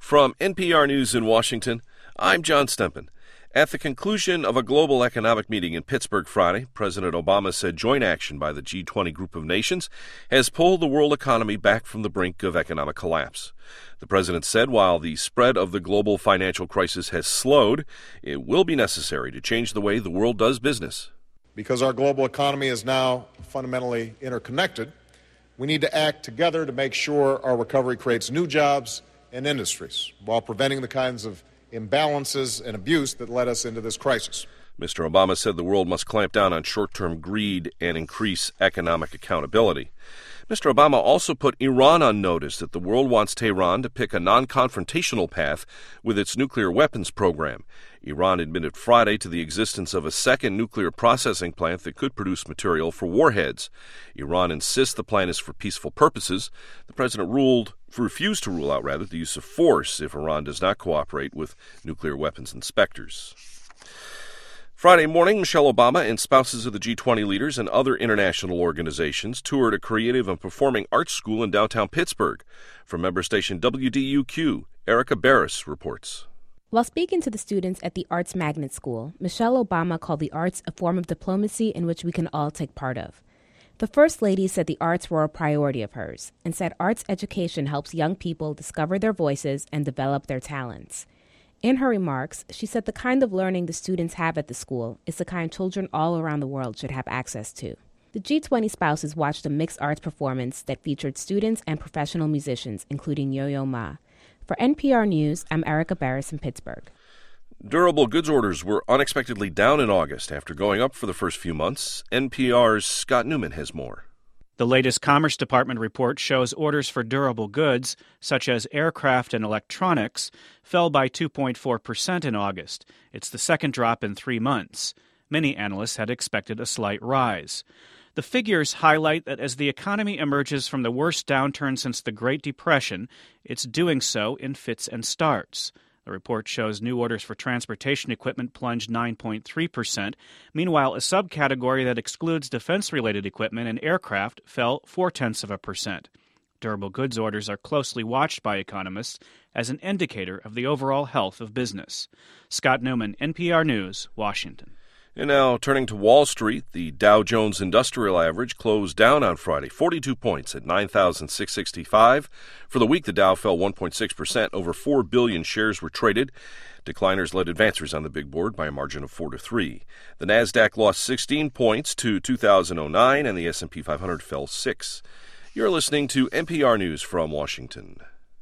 From NPR News in Washington, I'm John Stempen. At the conclusion of a global economic meeting in Pittsburgh Friday, President Obama said joint action by the G20 group of nations has pulled the world economy back from the brink of economic collapse. The president said while the spread of the global financial crisis has slowed, it will be necessary to change the way the world does business. Because our global economy is now fundamentally interconnected, we need to act together to make sure our recovery creates new jobs and industries while preventing the kinds of imbalances and abuse that led us into this crisis. Mr. Obama said the world must clamp down on short-term greed and increase economic accountability. Mr. Obama also put Iran on notice that the world wants Tehran to pick a non-confrontational path with its nuclear weapons program. Iran admitted Friday to the existence of a second nuclear processing plant that could produce material for warheads. Iran insists the plan is for peaceful purposes. The president refused to rule out the use of force if Iran does not cooperate with nuclear weapons inspectors. Friday morning, Michelle Obama and spouses of the G20 leaders and other international organizations toured a creative and performing arts school in downtown Pittsburgh. From member station WDUQ, Erica Barris reports. While speaking to the students at the Arts Magnet School, Michelle Obama called the arts a form of diplomacy in which we can all take part of. The First Lady said the arts were a priority of hers and said arts education helps young people discover their voices and develop their talents. In her remarks, she said the kind of learning the students have at the school is the kind children all around the world should have access to. The G20 spouses watched a mixed arts performance that featured students and professional musicians, including Yo-Yo Ma. For NPR News, I'm Erica Barris in Pittsburgh. Durable goods orders were unexpectedly down in August after going up for the first few months. NPR's Scott Newman has more. The latest Commerce Department report shows orders for durable goods, such as aircraft and electronics, fell by 2.4% in August. It's the second drop in 3 months. Many analysts had expected a slight rise. The figures highlight that as the economy emerges from the worst downturn since the Great Depression, it's doing so in fits and starts. The report shows new orders for transportation equipment plunged 9.3%. Meanwhile, a subcategory that excludes defense-related equipment and aircraft fell 0.4%. Durable goods orders are closely watched by economists as an indicator of the overall health of business. Scott Newman, NPR News, Washington. And now, turning to Wall Street, the Dow Jones Industrial Average closed down on Friday, 42 points at 9,665. For the week, the Dow fell 1.6%. Over 4 billion shares were traded. Decliners led advancers on the big board by a margin of 4-3. The Nasdaq lost 16 points to 2,009, and the S&P 500 fell 6. You're listening to NPR News from Washington.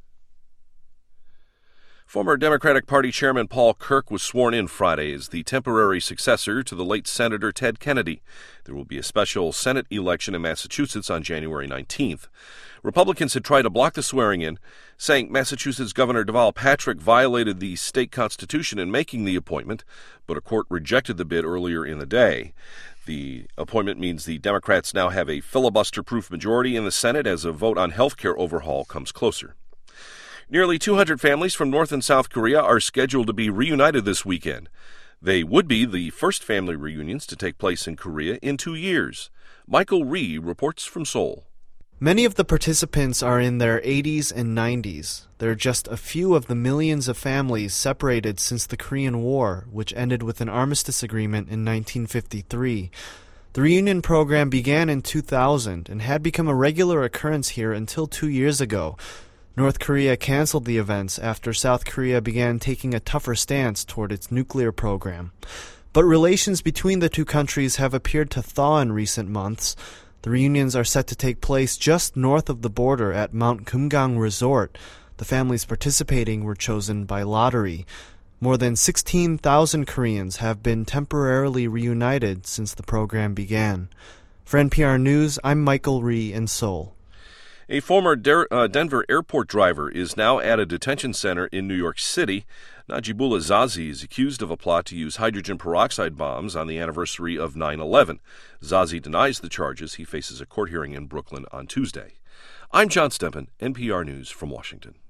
Former Democratic Party Chairman Paul Kirk was sworn in Friday as the temporary successor to the late Senator Ted Kennedy. There will be a special Senate election in Massachusetts on January 19th. Republicans had tried to block the swearing-in, saying Massachusetts Governor Deval Patrick violated the state constitution in making the appointment, but a court rejected the bid earlier in the day. The appointment means the Democrats now have a filibuster-proof majority in the Senate as a vote on health care overhaul comes closer. Nearly 200 families from North and South Korea are scheduled to be reunited this weekend. They would be the first family reunions to take place in Korea in 2 years. Michael Rhee reports from Seoul. Many of the participants are in their 80s and 90s. There are just a few of the millions of families separated since the Korean War, which ended with an armistice agreement in 1953. The reunion program began in 2000 and had become a regular occurrence here until 2 years ago. North Korea canceled the events after South Korea began taking a tougher stance toward its nuclear program. But relations between the two countries have appeared to thaw in recent months. The reunions are set to take place just north of the border at Mount Kumgang Resort. The families participating were chosen by lottery. More than 16,000 Koreans have been temporarily reunited since the program began. For NPR News, I'm Michael Rhee in Seoul. A former Denver airport driver is now at a detention center in New York City. Najibullah Zazi is accused of a plot to use hydrogen peroxide bombs on the anniversary of 9/11. Zazi denies the charges. He faces a court hearing in Brooklyn on Tuesday. I'm John Stempen, NPR News from Washington.